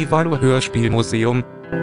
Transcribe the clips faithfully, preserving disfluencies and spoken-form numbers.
Arivalo Hörspielmuseum.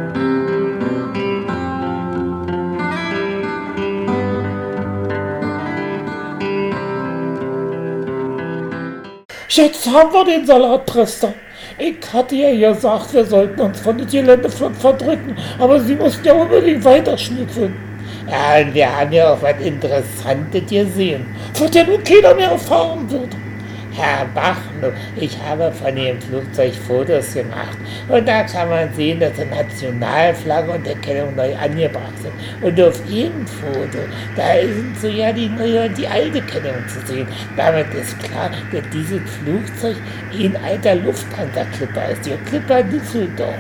Jetzt haben wir den Salatprester. Ich hatte ja gesagt, wir sollten uns von der Gelände verdrücken, aber Sie mussten ja unbedingt weiterschnüffeln. Ja, und wir haben ja auch was Interessantes gesehen. Von der nun keiner mehr erfahren wird. Herr Bachner, ich habe von dem Flugzeug Fotos gemacht und da kann man sehen, dass die Nationalflagge und Erkennung neu angebracht sind. Und auf jedem Foto, da sind so ja die neue und die alte Kennung zu sehen. Damit ist klar, dass dieses Flugzeug ein alter Lufthansa-Clipper ist, der Clipper Düsseldorf.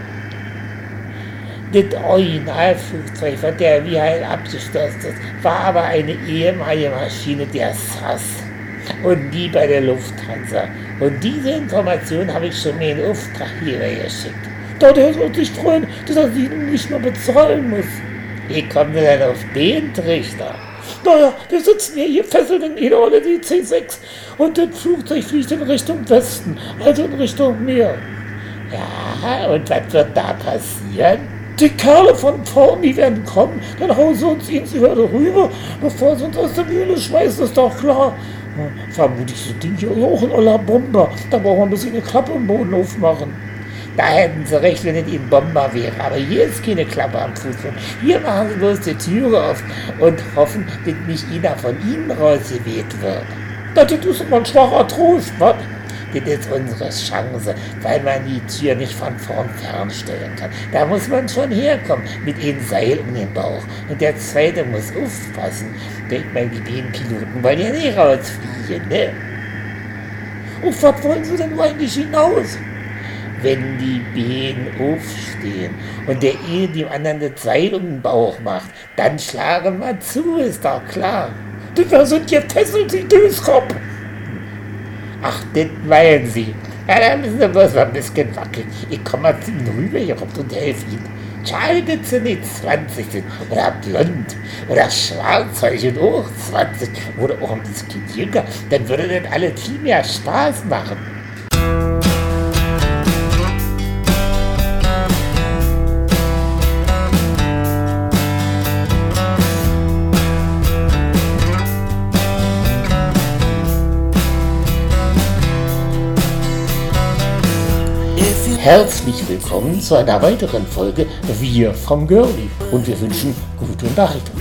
Das Originalflugzeug, von der wie halt abgestürzt ist, war aber eine ehemalige Maschine der S A S. Und die bei der Lufthansa. Und diese Information habe ich schon mir in Auftraggeber geschickt. Da der soll sich freuen, dass er sie nicht mehr bezahlen muss. Wie kommen wir denn auf den Trichter? Naja, wir sitzen ja hier fesselt in jeder Rolle die C sechs und das Flugzeug fliegt in Richtung Westen, also in Richtung Meer. Ja, und was wird da passieren? Die Kerle von vorn, die werden kommen, dann hauen sie uns ins Hürde rüber, bevor sie uns aus der Mühle schmeißen, ist doch klar. Vermutlich so Ding hier auch in aller Bomber. Da brauchen wir ein bisschen eine Klappe im Boden aufmachen. Da hätten sie recht, wenn es ein Bomber wäre. Aber hier ist keine Klappe am Fußboden. Hier machen sie bloß die Türe auf und hoffen, dass nicht einer von ihnen rausgeweht wird. Das ist immer ein schwacher Trost, was? Das ist unsere Chance, weil man die Tür nicht von vorn fernstellen kann. Da muss man schon herkommen, mit einem Seil um den Bauch. Und der Zweite muss aufpassen. Denkt mal, die beiden Piloten wollen ja nicht rausfliegen, ne? Auf was wollen sie denn eigentlich hinaus? Wenn die beiden aufstehen und der eine dem anderen das Seil um den Bauch macht, dann schlagen wir zu, ist doch klar. Wir sind gefesselt, Sie Döskopf. Ach, das meinen Sie. Ja, da müssen Sie bloß mal ein bisschen wackeln. Ich komme mal zu Ihnen rüber hier und helfe Ihnen. Schade, dass Sie nicht zwanzig sind. Oder blond. Oder schwarzhäutig und auch zwanzig. Oder auch ein bisschen jünger. Dann würde das alles viel mehr Spaß machen. Herzlich willkommen zu einer weiteren Folge Wir vom Girlie und wir wünschen gute Unterhaltung.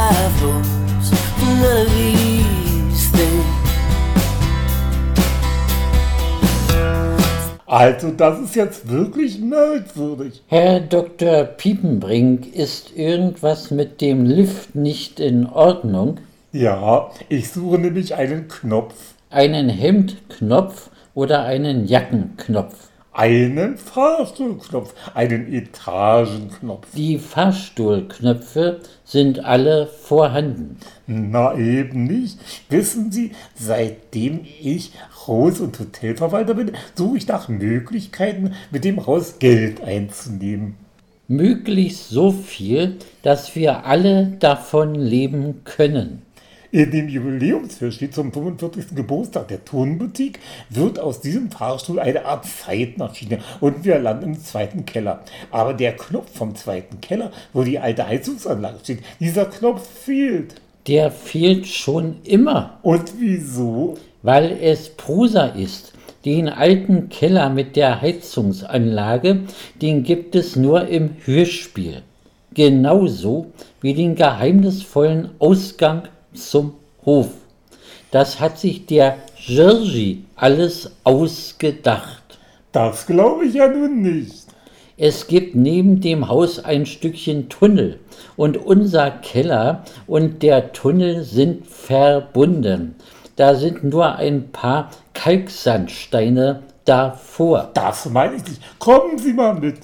Also das ist jetzt wirklich merkwürdig. Herr Doktor Piepenbrink, ist irgendwas mit dem Lift nicht in Ordnung? Ja, ich suche nämlich einen Knopf. Einen Hemdknopf oder einen Jackenknopf? Einen Fahrstuhlknopf, einen Etagenknopf. Die Fahrstuhlknöpfe sind alle vorhanden. Na eben nicht. Wissen Sie, seitdem ich Haus- und Hotelverwalter bin, suche ich nach Möglichkeiten, mit dem Haus Geld einzunehmen. Möglichst so viel, dass wir alle davon leben können. In dem Jubiläumsversteht zum fünfundvierzigsten Geburtstag der Turnboutique wird aus diesem Fahrstuhl eine Art Zeitmaschine und wir landen im zweiten Keller. Aber der Knopf vom zweiten Keller, wo die alte Heizungsanlage steht, dieser Knopf fehlt. Der fehlt schon immer. Und wieso? Weil es Prosa ist. Den alten Keller mit der Heizungsanlage, den gibt es nur im Hörspiel. Genauso wie den geheimnisvollen Ausgang zum Hof. Das hat sich der Georgi alles ausgedacht. Das glaube ich ja nun nicht. Es gibt neben dem Haus ein Stückchen Tunnel und unser Keller und der Tunnel sind verbunden. Da sind nur ein paar Kalksandsteine davor. Das meine ich nicht. Kommen Sie mal mit.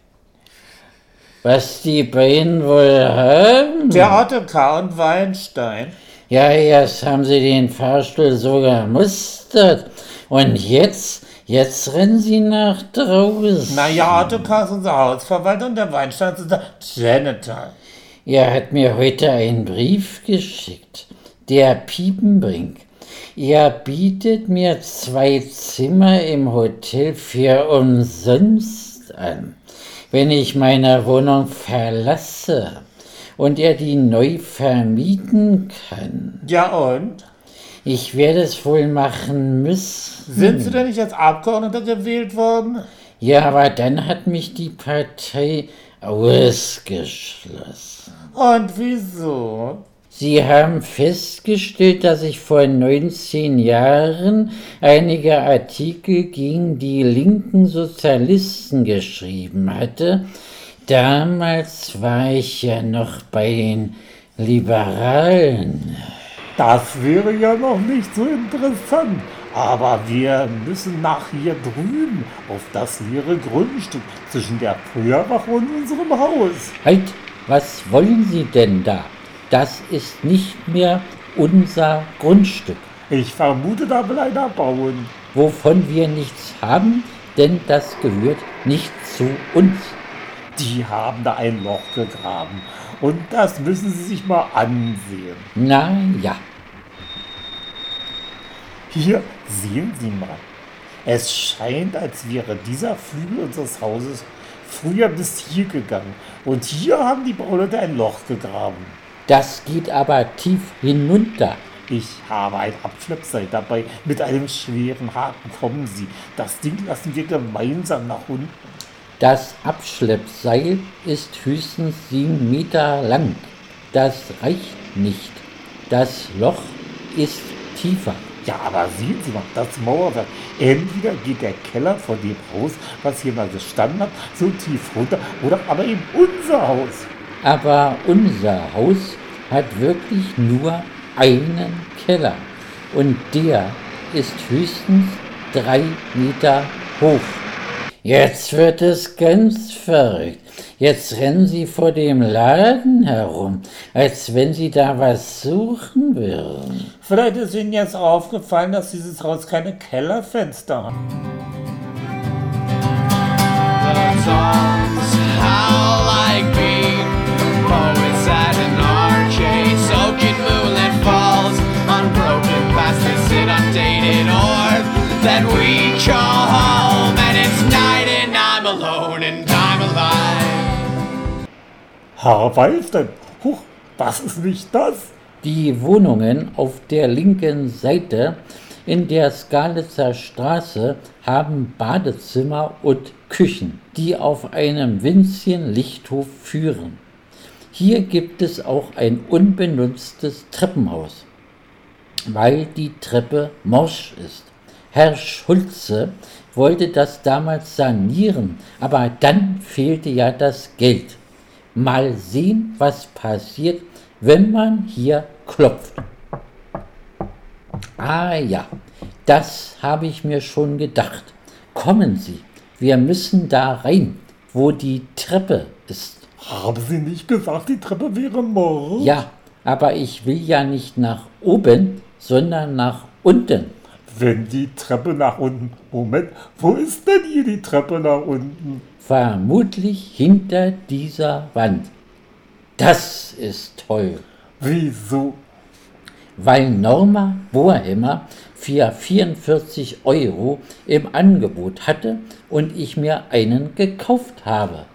Was die beiden wohl haben? Theater und Weinstein. Ja, jetzt haben sie den Fahrstuhl so gemustert. Und jetzt, jetzt rennen sie nach draußen. Na ja, Autocar ist unser Hausverwalter und der Weinstein ist unser Janitor. Er hat mir heute einen Brief geschickt. Der Piepenbrink. Er bietet mir zwei Zimmer im Hotel für umsonst erst an, wenn ich meine Wohnung verlasse und er die neu vermieten kann. Ja und? Ich werde es wohl machen müssen. Sind Sie denn nicht als Abgeordneter gewählt worden? Ja, aber dann hat mich die Partei ausgeschlossen. Und wieso? Sie haben festgestellt, dass ich vor neunzehn Jahren einige Artikel gegen die linken Sozialisten geschrieben hatte. Damals war ich ja noch bei den Liberalen. Das wäre ja noch nicht so interessant. Aber wir müssen nach hier drüben auf das leere Grundstück zwischen der Feuerwache und unserem Haus. Halt, was wollen Sie denn da? Das ist nicht mehr unser Grundstück. Ich vermute, da will einer bauen. Wovon wir nichts haben, denn das gehört nicht zu uns. Die haben da ein Loch gegraben. Und das müssen Sie sich mal ansehen. Na ja. Hier sehen Sie mal. Es scheint, als wäre dieser Flügel unseres Hauses früher bis hier gegangen. Und hier haben die Bauleute ein Loch gegraben. Das geht aber tief hinunter. Ich habe ein Abschleppseil dabei mit einem schweren Haken. Kommen Sie, das Ding lassen wir gemeinsam nach unten. Das Abschleppseil ist höchstens sieben Meter lang. Das reicht nicht. Das Loch ist tiefer. Ja, aber sehen Sie mal, das Mauerwerk. Entweder geht der Keller von dem Haus, was hier mal gestanden hat, so tief runter, oder aber eben unser Haus. Aber unser Haus hat wirklich nur einen Keller. Und der ist höchstens drei Meter hoch. Jetzt wird es ganz verrückt. Jetzt rennen Sie vor dem Laden herum, als wenn Sie da was suchen würden. Vielleicht ist Ihnen jetzt aufgefallen, dass dieses Haus keine Kellerfenster hat. The songs howl like me, poets at an arcade, soaking moonlit falls, unbroken past this inundated orb that we call home, and it's night and I'm alone and I'm alive. Herr Waldstein, huch, das ist nicht das. Die Wohnungen auf der linken Seite in der Skalitzer Straße haben Badezimmer und Küchen, die auf einem winzigen Lichthof führen. Hier gibt es auch ein unbenutztes Treppenhaus, weil die Treppe morsch ist. Herr Schulze wollte das damals sanieren, aber dann fehlte ja das Geld. Mal sehen, was passiert, wenn man hier klopft. Ah ja, das habe ich mir schon gedacht. Kommen Sie, wir müssen da rein, wo die Treppe ist. Haben Sie nicht gesagt, die Treppe wäre morsch? Ja, aber ich will ja nicht nach oben, sondern nach unten. Wenn die Treppe nach unten... Moment, wo ist denn hier die Treppe nach unten? Vermutlich hinter dieser Wand. Das ist toll. Wieso? Weil Norma Bohrhammer für vierundvierzig Euro im Angebot hatte und ich mir einen gekauft habe.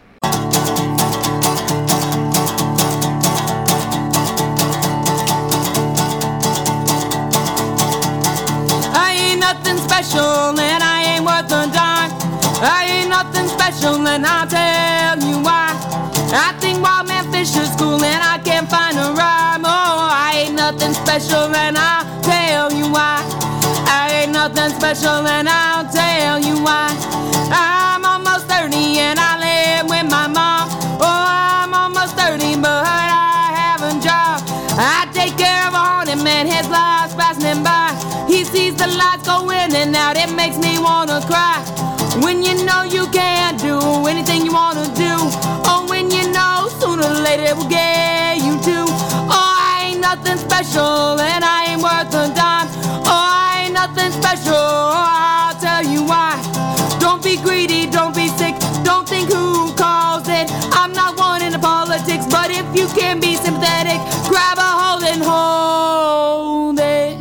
I ain't nothing special and I ain't worth a dime. I ain't nothing special and I'll tell you why. I think Wildman Fisher's cool and I can't find a rhyme. Oh, I ain't nothing special and I'll tell you why. I ain't nothing special and I'll tell you why. I'm almost thirty and I live with my mom. Oh, I'm almost thirty but I have a job. I take care of a haunted man, his life's passing by. He sees the lights go in and out, it makes me wanna cry. When you know you can't do anything you wanna do, or when you know sooner or later it will get you too. Oh, I ain't nothing special and I ain't worth a dime. Oh, I ain't nothing special, I'll tell you why. Don't be greedy, don't be sick, don't think who caused it. I'm not one into politics, but if you can be sympathetic, grab a hold and hold it.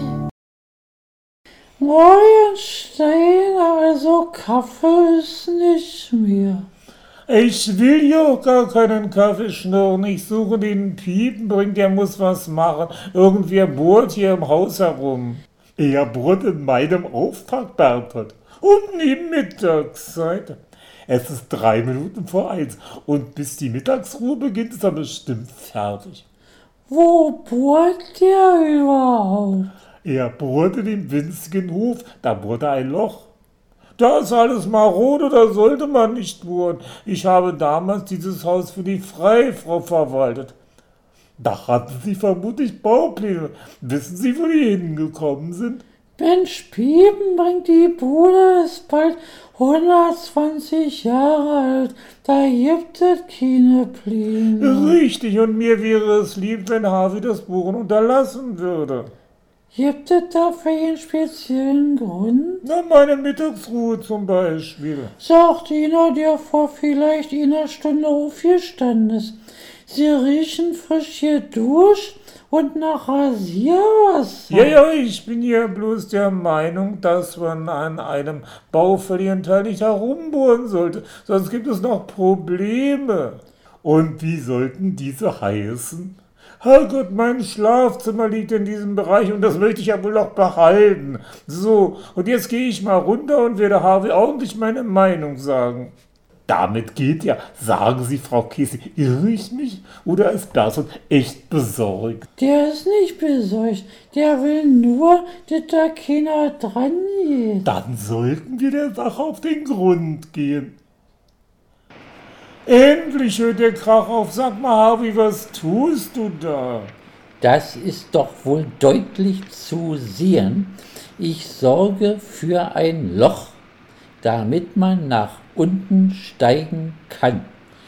Neuenstein, also Kaffee ist nicht mehr. Ich will ja auch gar keinen Kaffee schnurren. Ich suche den Piepenbrink, der muss was machen. Irgendwer bohrt hier im Haus herum. Er bohrt in meinem Auftrag, Berthold. Um die Mittagszeit. Es ist drei Minuten vor eins und bis die Mittagsruhe beginnt, ist er bestimmt fertig. Wo bohrt der überhaupt? Er bohrte den winzigen Hof, da bohrte ein Loch. Da ist alles marode, da sollte man nicht bohren. Ich habe damals dieses Haus für die Freifrau verwaltet. Da hatten Sie vermutlich Baupläne. Wissen Sie, wo die hingekommen sind? Mensch, Piepenbrink, die Bude ist bald hundertzwanzig Jahre alt. Da gibt es keine Pläne. Richtig, und mir wäre es lieb, wenn Harvey das Bohren unterlassen würde. Gibt es dafür einen speziellen Grund? Na, meine Mittagsruhe zum Beispiel. Sagt einer, der vor vielleicht einer Stunde aufgestanden ist. Sie riechen frisch geduscht und nach Rasierwasser. Ja, ja, ich bin ja bloß der Meinung, dass man an einem baufälligen Teil nicht herumbohren sollte, sonst gibt es noch Probleme. Und wie sollten diese heißen? Herrgott, mein Schlafzimmer liegt in diesem Bereich und das möchte ich ja wohl noch behalten. So, und jetzt gehe ich mal runter und werde Harvey ordentlich meine Meinung sagen. Damit geht ja. Sagen Sie, Frau Käse, irre ich mich? Oder ist Berthold echt besorgt? Der ist nicht besorgt. Der will nur, dass da keiner dran geht. Dann sollten wir der Sache auf den Grund gehen. Endlich hört der Krach auf. Sag mal, Harvey, was tust du da? Das ist doch wohl deutlich zu sehen. Ich sorge für ein Loch, damit man nach unten steigen kann.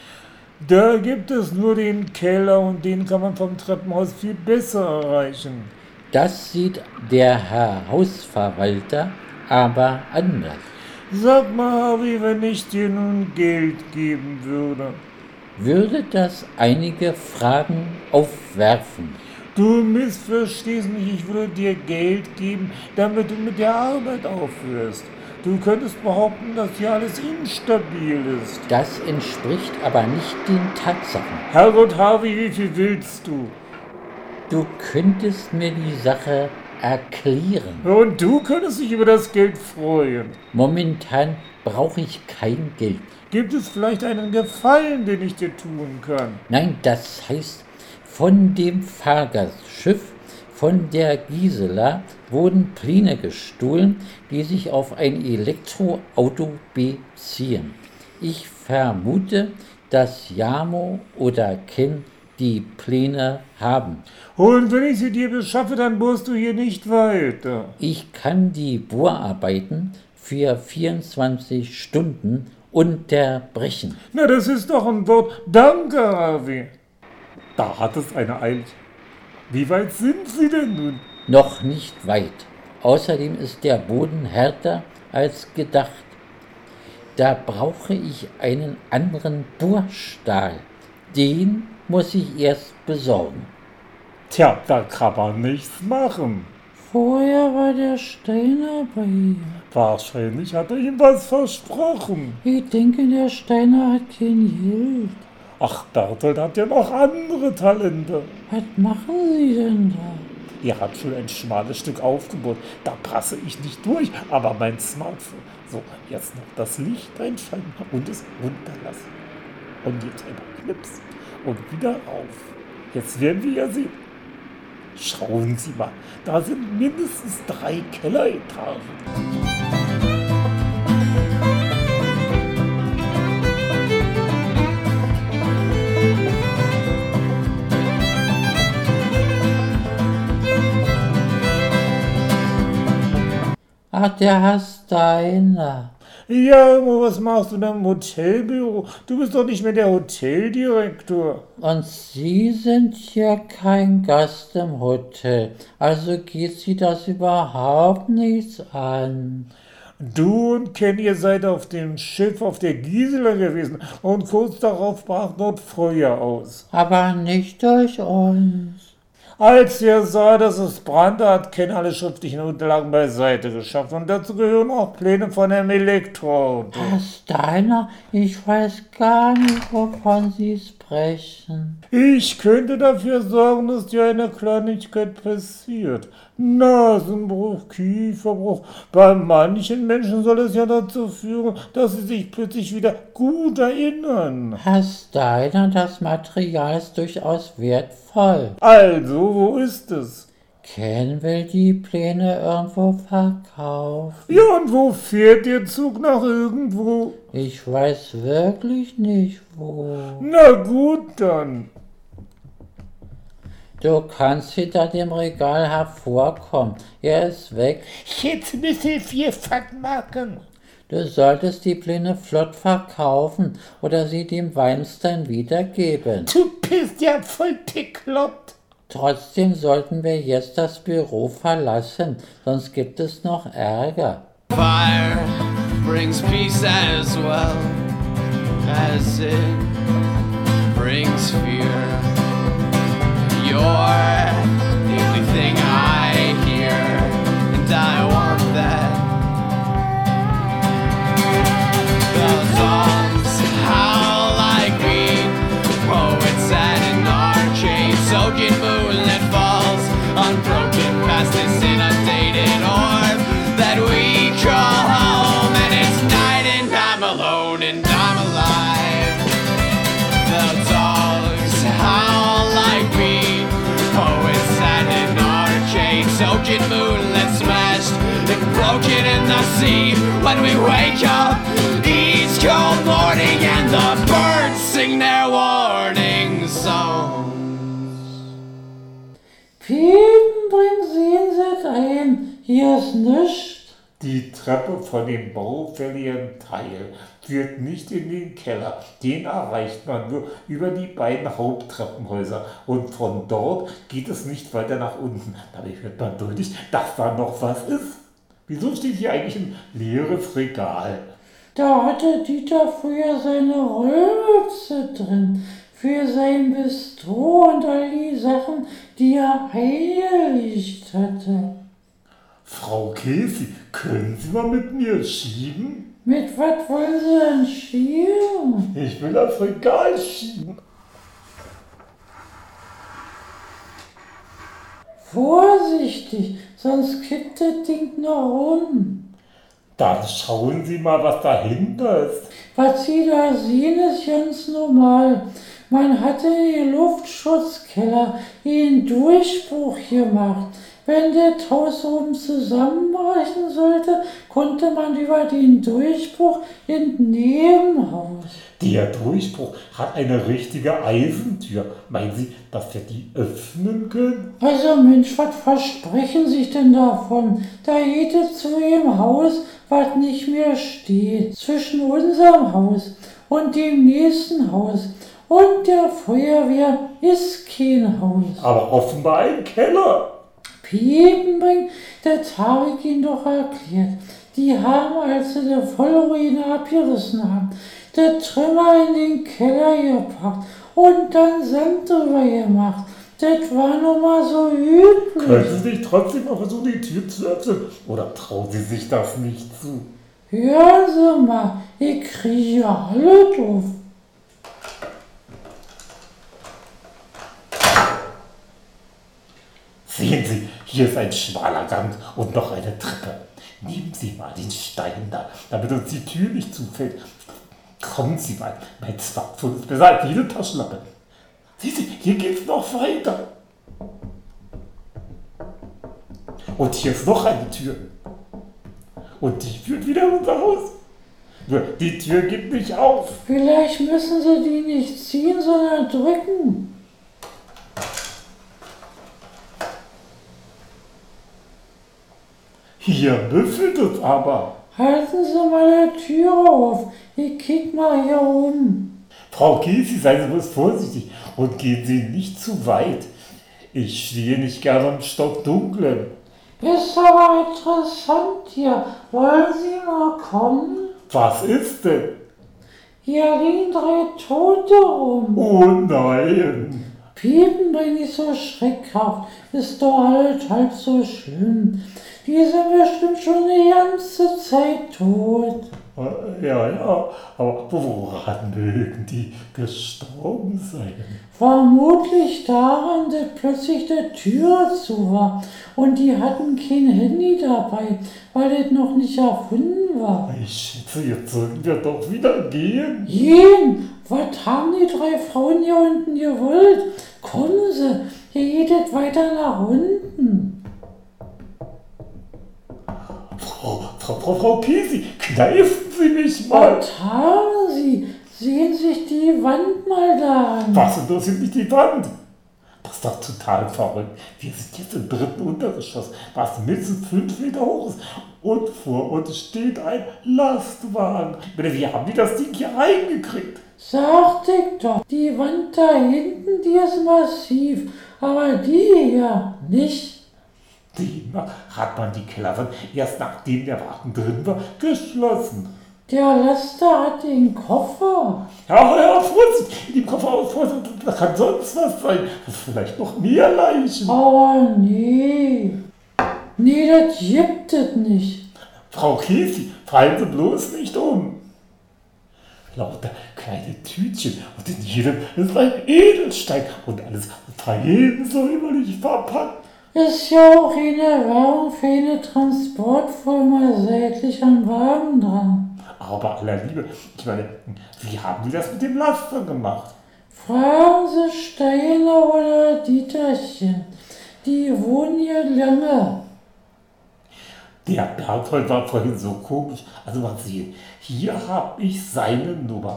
Da gibt es nur den Keller und den kann man vom Treppenhaus viel besser erreichen. Das sieht der Herr Hausverwalter aber anders. Sag mal, Harvey, wenn ich dir nun Geld geben würde. Würde das einige Fragen aufwerfen? Du missverstehst mich, ich würde dir Geld geben, damit du mit der Arbeit aufhörst. Du könntest behaupten, dass hier alles instabil ist. Das entspricht aber nicht den Tatsachen. Herrgott, Harvey, wie viel willst du? Du könntest mir die Sache erklären. Und du könntest dich über das Geld freuen. Momentan brauche ich kein Geld. Gibt es vielleicht einen Gefallen, den ich dir tun kann? Nein, das heißt, von dem Fahrgastschiff von der Gisela wurden Pläne gestohlen, die sich auf ein Elektroauto beziehen. Ich vermute, dass Jamo oder Ken die Pläne haben. Und wenn ich sie dir beschaffe, dann bohrst du hier nicht weiter. Ich kann die Bohrarbeiten für vierundzwanzig Stunden unterbrechen. Na, das ist doch ein Wort. Danke, Harvey. Da hat es eine Eile. Wie weit sind Sie denn nun? Noch nicht weit. Außerdem ist der Boden härter als gedacht. Da brauche ich einen anderen Bohrstahl. Den muss ich erst besorgen. Tja, da kann man nichts machen. Vorher war der Steiner bei ihm. Wahrscheinlich hat er ihm was versprochen. Ich denke, der Steiner hat kein Geld. Ach, Berthold hat ja noch andere Talente. Was machen Sie denn da? Ihr habt schon ein schmales Stück aufgebaut. Da passe ich nicht durch, aber mein Smartphone. So, jetzt noch das Licht einschalten und es runterlassen. Und jetzt einmal knipsen und wieder rauf. Jetzt werden wir ja sehen. Schauen Sie mal, da sind mindestens drei Kelleretagen. Ach, der Herr Steiner. Ja, Mo, was machst du denn im Hotelbüro? Du bist doch nicht mehr der Hoteldirektor. Und Sie sind ja kein Gast im Hotel, also geht Sie das überhaupt nichts an. Du und Ken, ihr seid auf dem Schiff auf der Gisela gewesen und kurz darauf brach dort Feuer aus. Aber nicht durch uns. Als er sah, dass es brannte, hat Ken alle schriftlichen Unterlagen beiseite geschafft. Und dazu gehören auch Pläne von einem Elektroauto. Steiner, ich weiß gar nicht, wovon Sie sprechen. Ich könnte dafür sorgen, dass dir eine Kleinigkeit passiert. Nasenbruch, Kieferbruch. Bei manchen Menschen soll es ja dazu führen, dass sie sich plötzlich wieder gut erinnern. Herr Steiner, das Material ist durchaus wertvoll. Also, wo ist es? Ken will die Pläne irgendwo verkaufen. Ja, und wo fährt der Zug nach irgendwo? Ich weiß wirklich nicht, wo. Na gut, dann. Du kannst hinter dem Regal hervorkommen. Er ist weg. Jetzt müssen wir Fahrt machen. Du solltest die Pläne flott verkaufen oder sie dem Weinstein wiedergeben. Du bist ja voll bekloppt. Trotzdem sollten wir jetzt das Büro verlassen, sonst gibt es noch Ärger. Fire brings peace as well as it brings fear. You're the only thing I hear, and I want that. The songs howl like me, poets sat in arches, soaking moonlit falls, unbroken past this inundated orb that we call home, and it's night and I'm alone and I'm alive. The dogs howl like me, poets sat in arches, soaking moonlit smashed and broken in the sea. When we wake up each cold morning and the birds sing their warning songs. Piepen, bring Sehnsucht ein, hier ist nichts. Die Treppe von dem baufälligen Teil führt nicht in den Keller. Den erreicht man nur über die beiden Haupttreppenhäuser. Und von dort geht es nicht weiter nach unten. Dabei hört man deutlich, dass da noch was ist. Wieso steht hier eigentlich ein leeres Regal? Da hatte Dieter früher seine Rollmütze drin, für sein Bistro und all die Sachen, die er eingelegt hatte. Frau Käsi, können Sie mal mit mir schieben? Mit was wollen Sie denn schieben? Ich will das Regal schieben. Vorsichtig, sonst kippt das Ding noch um. Dann schauen Sie mal, was dahinter ist. Was Sie da sehen, ist ganz normal. Man hatte in den Luftschutzkeller einen Durchbruch gemacht. Wenn das Haus oben zusammenbrechen sollte, konnte man über den Durchbruch in das Nebenhaus. Der Durchbruch hat eine richtige Eisentür. Meinen Sie, dass wir die öffnen können? Also Mensch, was versprechen Sie sich denn davon? Da geht es zu dem Haus, was nicht mehr steht. Zwischen unserem Haus und dem nächsten Haus. Und der Feuerwehr ist kein Haus. Aber offenbar ein Keller. Piepenbrink, das habe ich Ihnen doch erklärt. Die haben, als sie die Vollruine abgerissen haben, das Trümmer in den Keller gepackt und dann Sand drüber gemacht. Das war nun mal so üblich. Können Sie sich trotzdem mal versuchen, die Tür zu öffnen? Oder trauen Sie sich das nicht zu? Hören Sie mal, ich kriege alle doof. Sehen Sie, hier ist ein schmaler Gang und noch eine Treppe. Nehmen Sie mal den Stein da, damit uns die Tür nicht zufällt. Kommen Sie mal, mein Smartphone ist besser als jede Taschenlampe. Sehen Sie, hier geht's noch weiter. Und hier ist noch eine Tür. Und die führt wieder in unser Haus. Nur, die Tür geht nicht auf. Vielleicht müssen Sie die nicht ziehen, sondern drücken. Hier büffelt es aber. Halten Sie mal die Tür auf. Ich kick mal hier um. Frau Käsi, seien Sie bloß vorsichtig und gehen Sie nicht zu weit. Ich stehe nicht gerne im Stockdunklen. Ist aber interessant hier. Wollen Sie mal kommen? Was ist denn? Hier liegen drei Tote rum. Oh nein. Piepen bin ich so schreckhaft, ist doch halt halt so schlimm. Die sind bestimmt schon die ganze Zeit tot. Ja, ja, aber woran mögen die gestorben sein? Vermutlich daran, dass plötzlich die Tür zu war und die hatten kein Handy dabei, weil das noch nicht erfunden war. Ich schätze, jetzt sollten wir doch wieder gehen. Gehen? Was haben die drei Frauen hier unten gewollt? Kommen Sie, hier geht es weiter nach unten. Frau, Frau, Frau, Frau Kesi, kneifen Sie mich mal. Was haben Sie? Sehen Sie sich die Wand mal da an. Was interessiert mich die Wand? Das ist doch total verrückt. Wir sind jetzt im dritten Untergeschoss, was mindestens fünf Meter hoch ist. Und vor uns steht ein Lastwagen. Ich meine, wie haben die das Ding hier reingekriegt? Sagte ich doch, die Wand da hinten, die ist massiv, aber die hier nicht. Demnach hat man die Kellerwand erst nachdem der Wagen drin war, geschlossen. Der Laster hat den Koffer. Ja, ja, Vorsicht, in dem Koffer, Vorsicht, da kann sonst was sein. Vielleicht noch mehr Leichen. Aber nee, nee, das gibt es nicht. Frau Kesi, fallen Sie bloß nicht um. Lauter kleine Tütchen und in jedem ist ein Edelstein und alles fein säuberlich verpackt. Ist ja auch eine Werbung für eine Transportfirma seitlich am Wagen dran. Aber aller Liebe, ich meine, wie haben die das mit dem Laster gemacht? Fragen Sie Steiner oder Dieterchen, die wohnen hier lange. Der Berthold war vorhin so komisch. Also mal sehen, hier habe ich seine Nummer.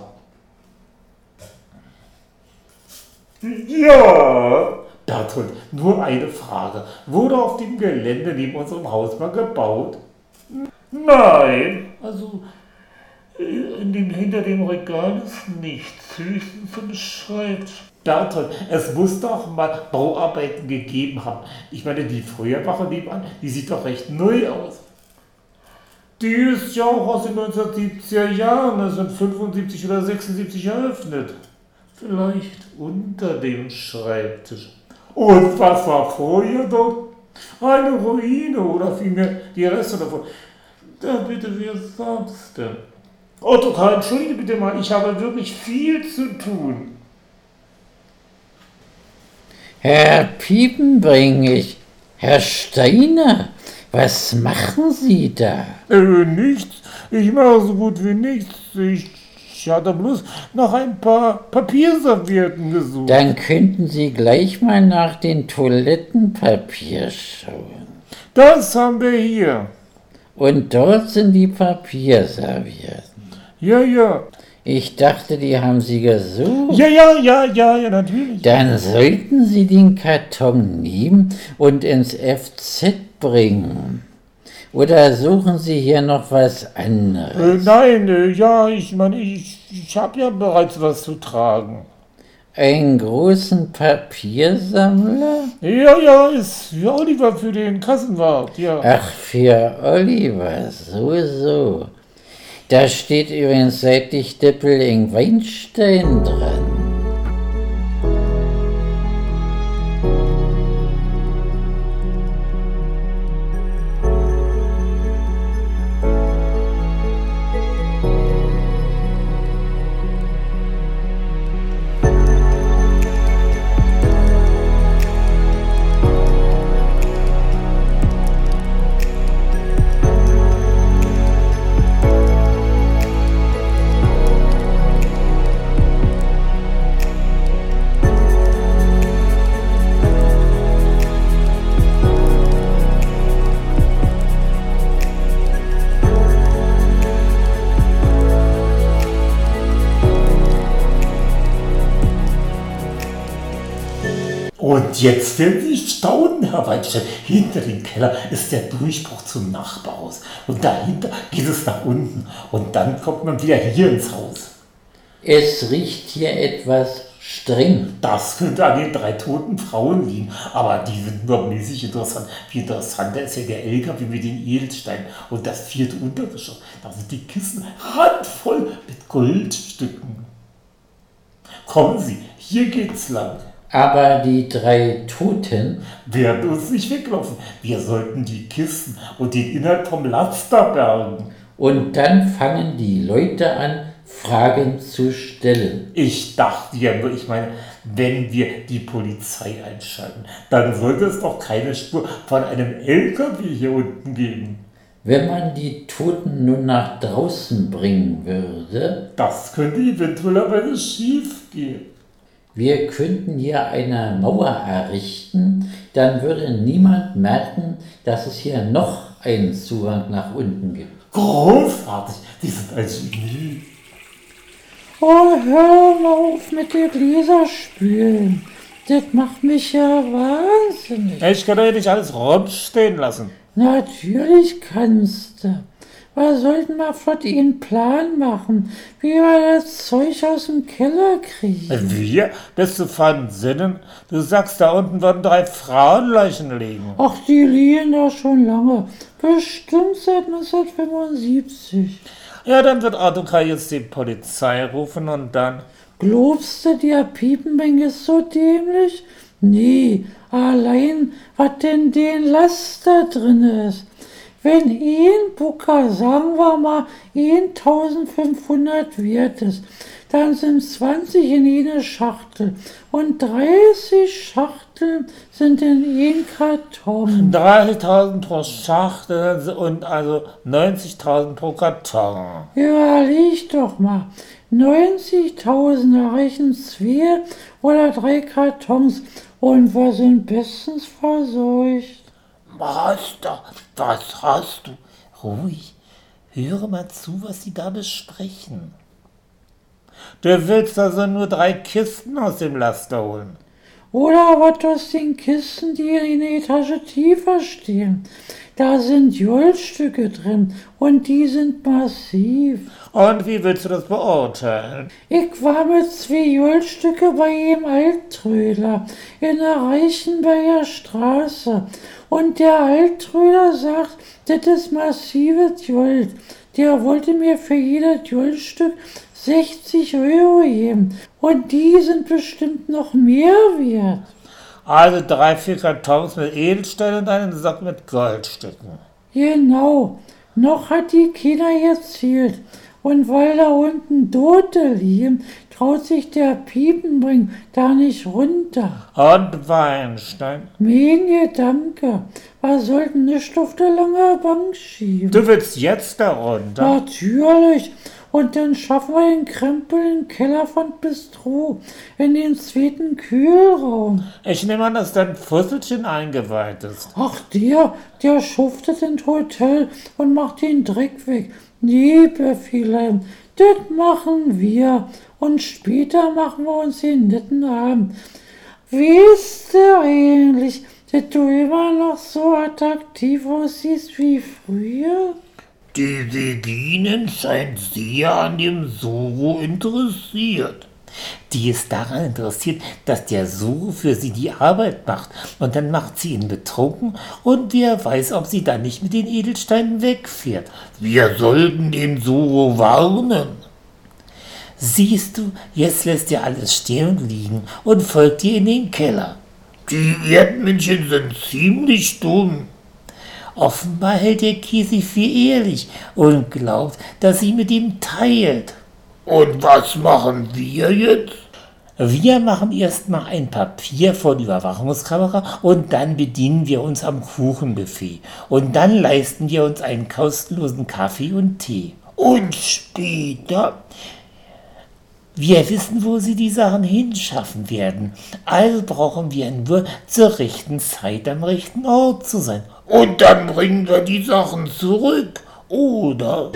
Ja, Berthold, nur eine Frage. Wurde auf dem Gelände neben unserem Haus mal gebaut? Nein. Also in dem, hinter dem Regal ist nichts, höchstens ein Schreibtisch. Berthold, es muss doch mal Bauarbeiten gegeben haben. Ich meine, die Feuerwache nebenan, die sieht doch recht neu aus. Die ist ja auch aus den neunzehnhundertsiebziger Jahren, das sind fünfundsiebzig oder sechsundsiebzig eröffnet. Vielleicht unter dem Schreibtisch. Und was war vorher dort? Eine Ruine oder vielmehr die Reste davon. Da bitte, wer sagt's denn? Ottokar, entschuldige bitte mal, ich habe wirklich viel zu tun. Herr Piepenbringig, Herr Steiner, was machen Sie da? Äh, nichts. Ich mache so gut wie nichts. Ich, ich hatte bloß nach ein paar Papierservietten gesucht. Dann könnten Sie gleich mal nach den Toilettenpapier schauen. Das haben wir hier. Und dort sind die Papierservietten. Ja, ja. Ich dachte, die haben Sie gesucht. Ja, ja, ja, ja, ja, natürlich. Dann sollten Sie den Karton nehmen und ins F Z bringen. Oder suchen Sie hier noch was anderes? Äh, nein, äh, ja, ich meine, ich, ich habe ja bereits was zu tragen. Einen großen Papiersammler? Ja, ja, ist für Oliver für den Kassenwart, ja. Ach, für Oliver, so, so. Da steht übrigens seitlich Dippeling-Weinstein dran. Und jetzt werden Sie staunen, Herr Weinstein. Hinter dem Keller ist der Durchbruch zum Nachbarhaus. Und dahinter geht es nach unten. Und dann kommt man wieder hier ins Haus. Es riecht hier etwas streng. Das könnte an den drei toten Frauen liegen. Aber die sind nur mäßig interessant. Viel interessanter ist ja der L K W mit den Edelsteinen. Und das vierte Untergeschoss. Da sind die Kisten handvoll mit Goldstücken. Kommen Sie, hier geht's lang. Aber die drei Toten werden uns nicht weglaufen. Wir sollten die Kisten und den Inhalt vom Laster bergen. Und dann fangen die Leute an, Fragen zu stellen. Ich dachte ja nur, ich meine, wenn wir die Polizei einschalten, dann sollte es doch keine Spur von einem L K W hier unten geben. Wenn man die Toten nun nach draußen bringen würde, das könnte eventuellerweise schief gehen. Wir könnten hier eine Mauer errichten, dann würde niemand merken, dass es hier noch einen Zugang nach unten gibt. Großartig, die sind ein Genie. Oh, hör mal auf mit den Gläserspülen. Das macht mich ja wahnsinnig. Ich kann doch nicht alles rumstehen lassen. Natürlich kannst du. Wir sollten mal flott einen Plan machen, wie wir das Zeug aus dem Keller kriegen. Wir? Bist du von Sinnen? Du sagst, da unten würden drei Frauenleichen liegen. Ach, die liegen da schon lange. Bestimmt seit neunzehnhundertfünfundsiebzig. Ja, dann wird Autokar jetzt die Polizei rufen und dann... Glaubst du, der Piepenbeng ist so dämlich? Nee, allein, was denn den Laster drin ist. Wenn ein Bucker, sagen wir mal, eintausendfünfhundert wert ist, dann sind zwanzig in eine Schachtel und dreißig Schachteln sind in ein Karton. dreißigtausend pro Schachtel und also neunzigtausend pro Karton. Überleg doch mal, neunzigtausend erreichen zwei oder drei Kartons und wir sind bestens verseucht. Master, was hast du? Ruhig, höre mal zu, was sie da besprechen. Du willst also nur drei Kisten aus dem Laster holen. Oder was aus den Kisten, die in der Etage tiefer stehen. Da sind Goldstücke drin und die sind massiv. Und wie willst du das beurteilen? Ich war mit zwei Goldstücke bei einem Alttrödler in der Reichenberger Straße. Und der Alttrödler sagt, das ist massives Gold. Der wollte mir für jedes Goldstück sechzig Euro geben. Und die sind bestimmt noch mehr wert. Also drei, vier Kartons mit Edelsteinen und einen Sack mit Goldstücken. Genau. Noch hat die keiner gezählt. Und weil da unten Tote liegen, traut sich der Piepenbring da nicht runter. Und Weinstein? Mein Gedanke, wir sollten nicht auf der lange Bank schieben. Du willst jetzt da runter? Natürlich. Und dann schaffen wir den Krempel im Keller von Bistro in den zweiten Kühlraum. Ich nehme an, dass dein Fusselchen eingeweiht ist. Ach, der, der schuftet ins Hotel und macht den Dreck weg. Nee, Beffilein, das machen wir. Und später machen wir uns den netten Abend. Weißt du eigentlich, dass du immer noch so attraktiv aussiehst wie früher? Die Reginen scheint sehr an dem Soro interessiert. Die ist daran interessiert, dass der Soro für sie die Arbeit macht. Und dann macht sie ihn betrunken und wer weiß, ob sie dann nicht mit den Edelsteinen wegfährt. Wir sollten den Soro warnen. Siehst du, jetzt lässt er alles stehen und liegen und folgt dir in den Keller. Die Erdmännchen sind ziemlich dumm. Offenbar hält der Kisi für ehrlich und glaubt, dass sie mit ihm teilt. Und was machen wir jetzt? Wir machen erstmal ein Papier vor die Überwachungskamera und dann bedienen wir uns am Kuchenbuffet. Und dann leisten wir uns einen kostenlosen Kaffee und Tee. Und später? Wir wissen, wo sie die Sachen hinschaffen werden. Also brauchen wir nur zur rechten Zeit am rechten Ort zu sein. Und dann bringen wir die Sachen zurück, oder?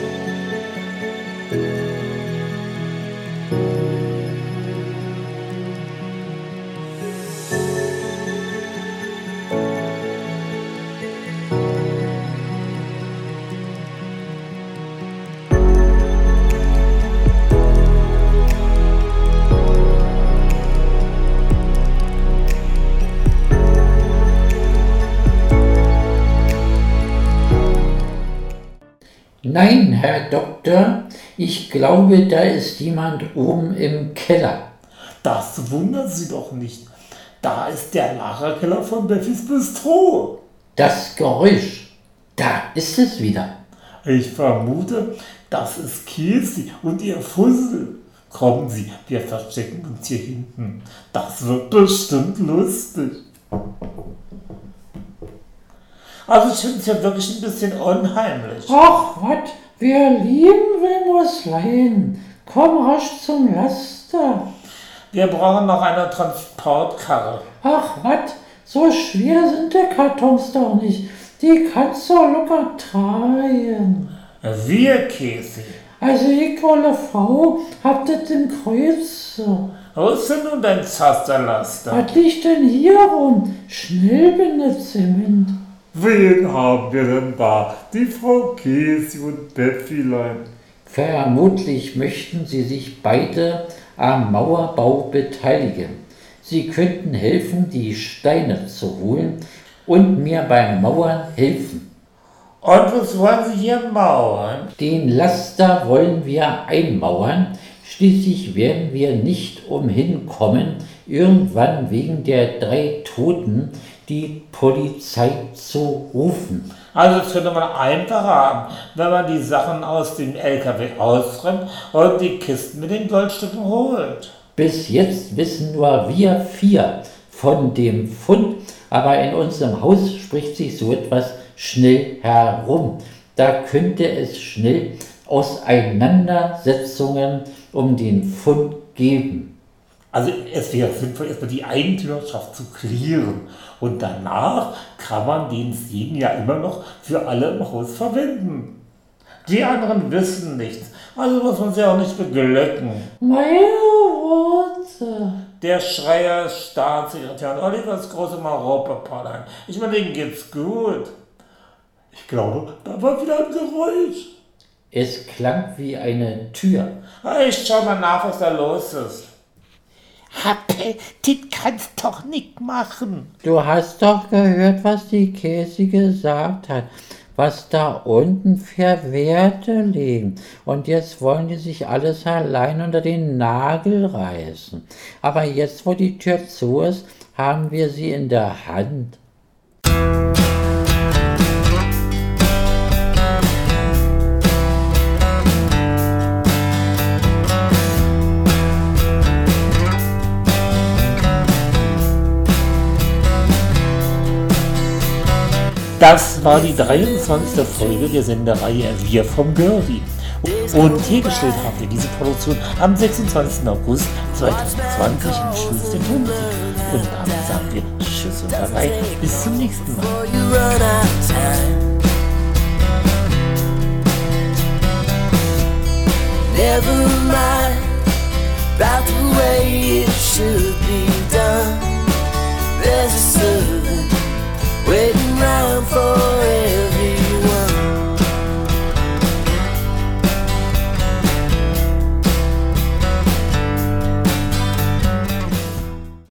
Nein, Herr Doktor, ich glaube, da ist jemand oben im Keller. Das wundert Sie doch nicht. Da ist der Lagerkeller von Beffis Bistro. Das Geräusch, da ist es wieder. Ich vermute, das ist Käsi und ihr Fussel. Kommen Sie, wir verstecken uns hier hinten. Das wird bestimmt lustig. Also ich finde es ja wirklich ein bisschen unheimlich. Ach, was? Wer lieben will, muss leiden. Komm rasch zum Laster. Wir brauchen noch eine Transportkarre. Ach, was? So schwer sind die Kartons doch nicht. Die kannst du locker tragen. Wir, Käsi. Also ich, olle Frau, hab das im Kreuz. Wo ist denn nun dein Zasterlaster? Was liegt denn hier rum? Schnell bin ich Zement. Wen haben wir denn da? Die Frau Käsi und Beffilein. Vermutlich möchten sie sich beide am Mauerbau beteiligen. Sie könnten helfen, die Steine zu holen und mir beim Mauern helfen. Und was wollen Sie hier mauern? Den Laster wollen wir einmauern. Schließlich werden wir nicht umhin kommen, irgendwann wegen der drei Toten die Polizei zu rufen. Also das könnte man einfacher haben, wenn man die Sachen aus dem L K W ausräumt und die Kisten mit den Goldstücken holt. Bis jetzt wissen nur wir vier von dem Fund, aber in unserem Haus spricht sich so etwas schnell herum. Da könnte es schnell Auseinandersetzungen um den Fund geben. Also es wäre sinnvoll, erstmal die Eigentümerschaft zu klären und danach kann man den Segen ja immer noch für alle im Haus verwenden. Die anderen wissen nichts, also muss man sie auch nicht beglücken. Meine Worte. Der Schreier Staatssekretär und Olivers große Marope-Parteien. Ich meine, denen geht's gut. Ich glaube, da war wieder ein Geräusch. Es klang wie eine Tür. Ich schau mal nach, was da los ist. Happe, das kannst doch nicht machen. Du hast doch gehört, was die Käsi gesagt hat, was da unten für Werte liegen. Und jetzt wollen die sich alles allein unter den Nagel reißen. Aber jetzt, wo die Tür zu ist, haben wir sie in der Hand. Das war die dreiundzwanzigste Folge der Sendereihe Wir vom Gördi. Und hergestellt haben wir diese Produktion am sechsundzwanzigsten August zweitausendzwanzig im schönsten Tonmusik. Und damit sagen wir Tschüss und Bye, bis zum nächsten Mal. Never mind about the way it should